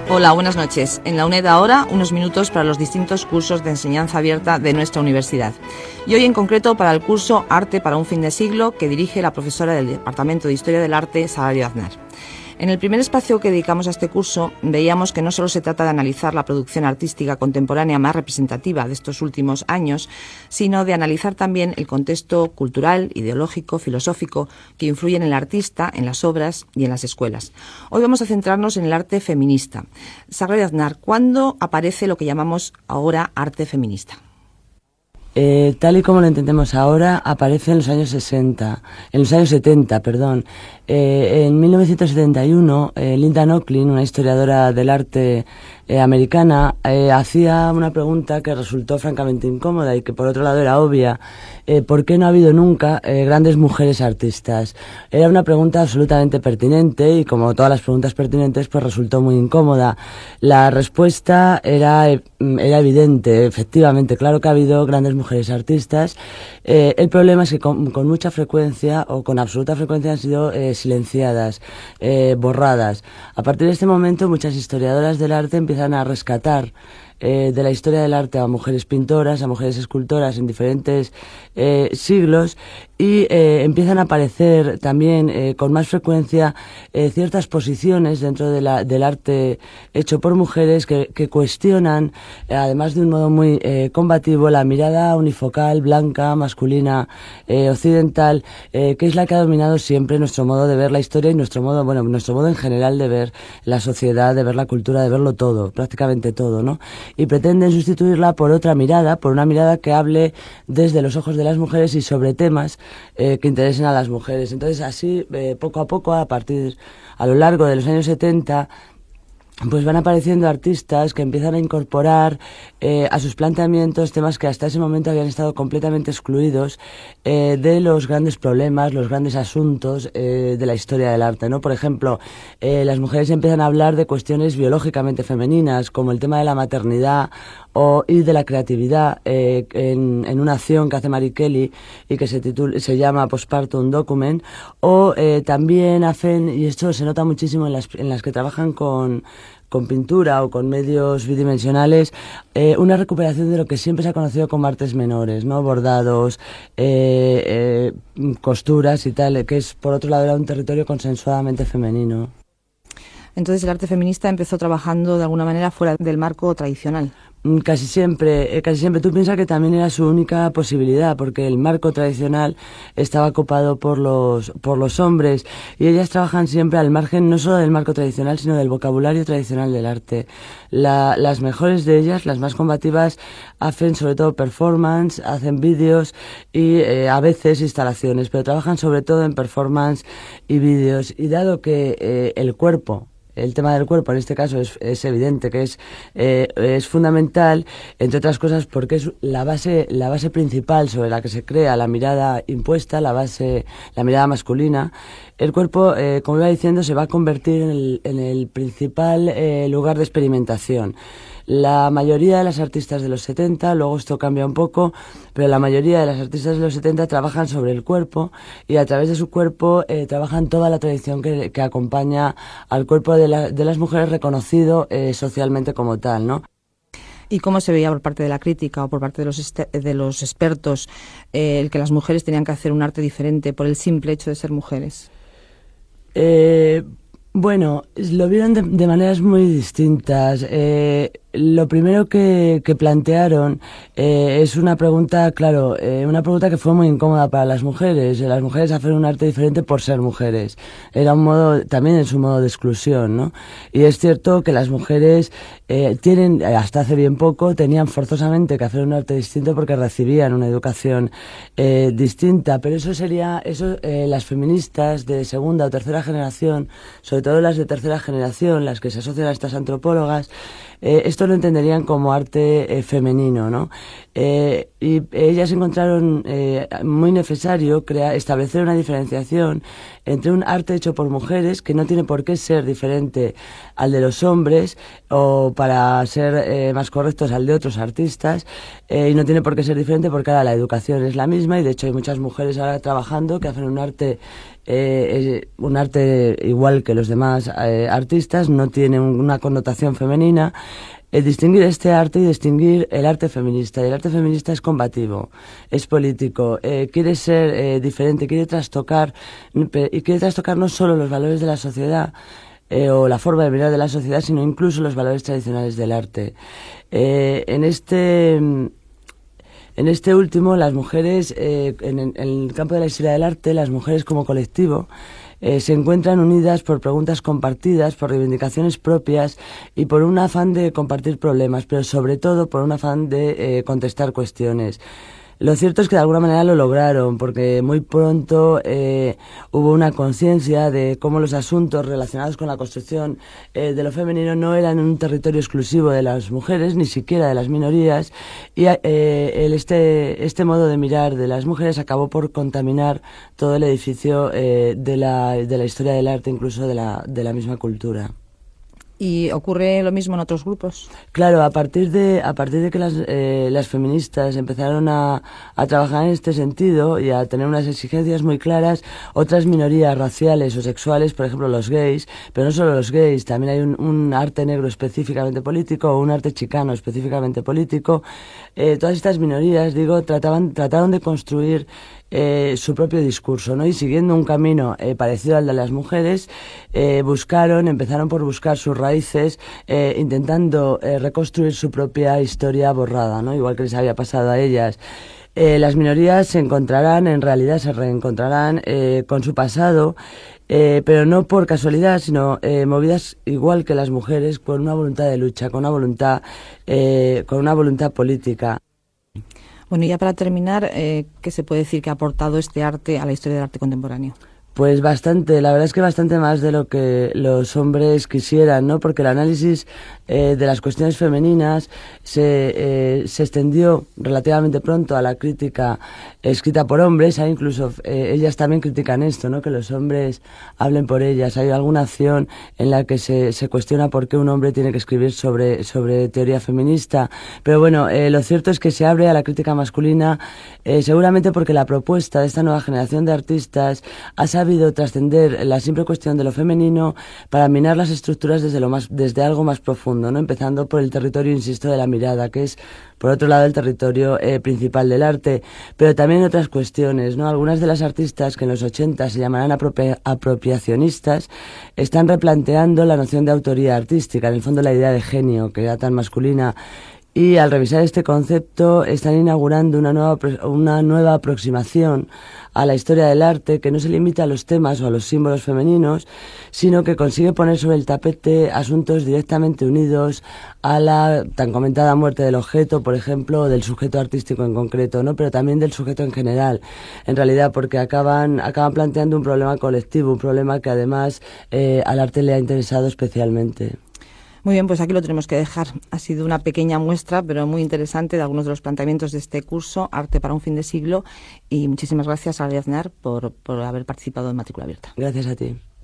Hola, buenas noches. En la UNED ahora, unos minutos para los distintos cursos de enseñanza abierta de nuestra universidad. Y hoy en concreto para el curso Arte para un fin de siglo que dirige la profesora del Departamento de Historia del Arte, Sagrario Aznar. En el primer espacio que dedicamos a este curso veíamos que no solo se trata de analizar la producción artística contemporánea más representativa de estos últimos años, sino de analizar también el contexto cultural, ideológico, filosófico que influye en el artista, en las obras y en las escuelas. Hoy vamos a centrarnos en el arte feminista. Sagrario Aznar, ¿cuándo aparece lo que llamamos ahora arte feminista? Tal y como lo entendemos ahora, aparece en los años 70, perdón. En 1971, Linda Nochlin, una historiadora del arte americana, hacía una pregunta que resultó francamente incómoda y que por otro lado era obvia. ¿Por qué no ha habido nunca grandes mujeres artistas? Era una pregunta absolutamente pertinente y, como todas las preguntas pertinentes, pues resultó muy incómoda. La respuesta era evidente, efectivamente, claro que ha habido grandes mujeres artistas. El problema es que con mucha frecuencia o con absoluta frecuencia han sido silenciadas, borradas. A partir de este momento, muchas historiadoras del arte empiezan a rescatar de la historia del arte a mujeres pintoras, a mujeres escultoras en diferentes siglos y empiezan a aparecer también con más frecuencia ciertas posiciones dentro de del arte hecho por mujeres que cuestionan, además de un modo muy combativo, la mirada unifocal, blanca, masculina, occidental, que es la que ha dominado siempre nuestro modo de ver la historia y nuestro modo en general de ver la sociedad, de ver la cultura, de verlo todo, prácticamente todo, ¿no? Y pretenden sustituirla por otra mirada, por una mirada que hable desde los ojos de las mujeres y sobre temas que interesen a las mujeres. Entonces, así, poco a poco, a lo largo de los años 70, pues van apareciendo artistas que empiezan a incorporar a sus planteamientos temas que hasta ese momento habían estado completamente excluidos de los grandes problemas, los grandes asuntos de la historia del arte, ¿no? Por ejemplo, las mujeres empiezan a hablar de cuestiones biológicamente femeninas, como el tema de la maternidad y de la creatividad en una acción que hace Marie Kelly y que se llama Postpartum Document, o también hacen, y esto se nota muchísimo en las que trabajan con pintura o con medios bidimensionales, una recuperación de lo que siempre se ha conocido como artes menores, ¿no? Bordados, costuras y tal, que es, por otro lado, era un territorio consensuadamente femenino. Entonces el arte feminista empezó trabajando de alguna manera fuera del marco tradicional. Casi siempre. Tú piensas que también era su única posibilidad, porque el marco tradicional estaba copado por los hombres, y ellas trabajan siempre al margen no solo del marco tradicional, sino del vocabulario tradicional del arte. Las mejores de ellas, las más combativas, hacen sobre todo performance, hacen vídeos y a veces instalaciones, pero trabajan sobre todo en performance y vídeos. Y dado que el tema del cuerpo en este caso es evidente que es fundamental, entre otras cosas porque es la base principal sobre la que se crea la mirada impuesta, la mirada masculina. El cuerpo, como iba diciendo, se va a convertir en el principal lugar de experimentación. La mayoría de las artistas de los 70, luego esto cambia un poco, pero la mayoría de las artistas de los 70 trabajan sobre el cuerpo y a través de su cuerpo trabajan toda la tradición que acompaña al cuerpo de las mujeres reconocido socialmente como tal, ¿no? ¿Y cómo se veía por parte de la crítica o por parte de los expertos el que las mujeres tenían que hacer un arte diferente por el simple hecho de ser mujeres? Bueno, lo vieron de maneras muy distintas. Lo primero que plantearon es una pregunta, claro, una pregunta que fue muy incómoda para las mujeres. Las mujeres hacen un arte diferente por ser mujeres. Era un modo, también es un modo de exclusión, ¿no? Y es cierto que las mujeres hasta hace bien poco, tenían forzosamente que hacer un arte distinto porque recibían una educación distinta. Pero las feministas de segunda o tercera generación, sobre todo las de tercera generación, las que se asocian a estas antropólogas, esto lo entenderían como arte femenino, ¿no? Y ellas encontraron muy necesario establecer una diferenciación entre un arte hecho por mujeres, que no tiene por qué ser diferente al de los hombres, o para ser más correctos al de otros artistas, y no tiene por qué ser diferente porque ahora la educación es la misma, y de hecho hay muchas mujeres ahora trabajando que hacen un arte un arte igual que los demás artistas, no tiene una connotación femenina. Distinguir este arte y distinguir el arte feminista. Y el arte feminista es combativo, es político, quiere ser diferente, quiere trastocar no solo los valores de la sociedad o la forma de mirar de la sociedad, sino incluso los valores tradicionales del arte. En este último, las mujeres, en el campo de la historia del arte, las mujeres como colectivo, se encuentran unidas por preguntas compartidas, por reivindicaciones propias y por un afán de compartir problemas, pero sobre todo por un afán de contestar cuestiones. Lo cierto es que de alguna manera lo lograron, porque muy pronto hubo una conciencia de cómo los asuntos relacionados con la construcción de lo femenino no eran un territorio exclusivo de las mujeres, ni siquiera de las minorías, y este modo de mirar de las mujeres acabó por contaminar todo el edificio de la historia del arte, incluso de la misma cultura. ¿Y ocurre lo mismo en otros grupos? Claro, a partir de que las feministas empezaron a trabajar en este sentido y a tener unas exigencias muy claras, otras minorías raciales o sexuales, por ejemplo los gays, pero no solo los gays, también hay un arte negro específicamente político o un arte chicano específicamente político. Todas estas minorías, digo, trataron de construir su propio discurso, ¿no? Y siguiendo un camino parecido al de las mujeres, empezaron por buscar sus raíces, intentando reconstruir su propia historia borrada, ¿no? Igual que les había pasado a ellas. Las minorías se reencontrarán con su pasado, pero no por casualidad, sino movidas igual que las mujeres, con una voluntad de lucha, con una voluntad política. Bueno, y ya para terminar, ¿qué se puede decir que ha aportado este arte a la historia del arte contemporáneo? Pues bastante, la verdad es que bastante más de lo que los hombres quisieran, ¿no? Porque el análisis de las cuestiones femeninas se extendió relativamente pronto a la crítica escrita por hombres. Hay incluso ellas también critican esto, ¿no? Que los hombres hablen por ellas. Hay alguna acción en la que se cuestiona por qué un hombre tiene que escribir sobre teoría feminista. Pero bueno, lo cierto es que se abre a la crítica masculina, seguramente porque la propuesta de esta nueva generación de artistas ha sabido trascender la simple cuestión de lo femenino para minar las estructuras desde algo más profundo, ¿no? Empezando por el territorio, insisto, de la mirada, que es, por otro lado, el territorio principal del arte, pero también otras cuestiones, ¿no? Algunas de las artistas que en los 80 se llamarán apropiacionistas están replanteando la noción de autoría artística, en el fondo la idea de genio, que era tan masculina. Y al revisar este concepto están inaugurando una nueva aproximación a la historia del arte que no se limita a los temas o a los símbolos femeninos, sino que consigue poner sobre el tapete asuntos directamente unidos a la tan comentada muerte del objeto, por ejemplo, o del sujeto artístico en concreto, ¿no? Pero también del sujeto en general, en realidad, porque acaban planteando un problema colectivo, un problema que además al arte le ha interesado especialmente. Muy bien, pues aquí lo tenemos que dejar. Ha sido una pequeña muestra, pero muy interesante, de algunos de los planteamientos de este curso, Arte para un fin de siglo, y muchísimas gracias a Ariadna por haber participado en Matrícula Abierta. Gracias a ti.